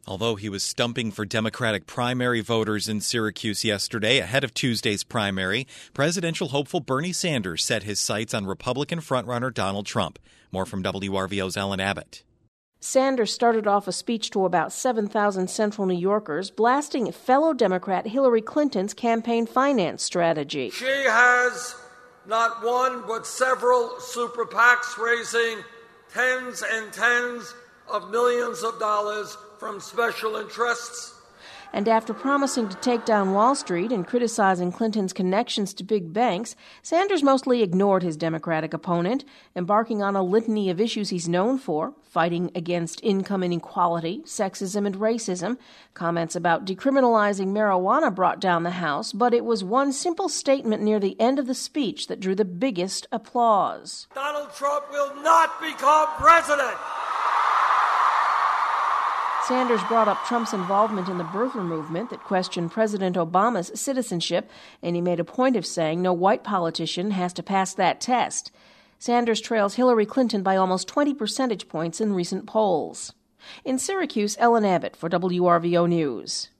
Although he was stumping for Democratic primary voters in Syracuse yesterday ahead of Tuesday's primary, presidential hopeful Bernie Sanders set his sights on Republican frontrunner Donald Trump. More from WRVO's Ellen Abbott. Sanders started off a speech to about 7,000 Central New Yorkers, blasting fellow Democrat Hillary Clinton's campaign finance strategy. She has not one but several super PACs raising tens and tens of millions of dollars from special interests. And after promising to take down Wall Street and criticizing Clinton's connections to big banks, Sanders mostly ignored his Democratic opponent, embarking on a litany of issues he's known for: fighting against income inequality, sexism, and racism. Comments about decriminalizing marijuana brought down the House, but it was one simple statement near the end of the speech that drew the biggest applause. Donald Trump will not become president. Sanders brought up Trump's involvement in the birther movement that questioned President Obama's citizenship, and he made a point of saying no white politician has to pass that test. Sanders trails Hillary Clinton by almost 20 percentage points in recent polls. In Syracuse, Ellen Abbott for WRVO News.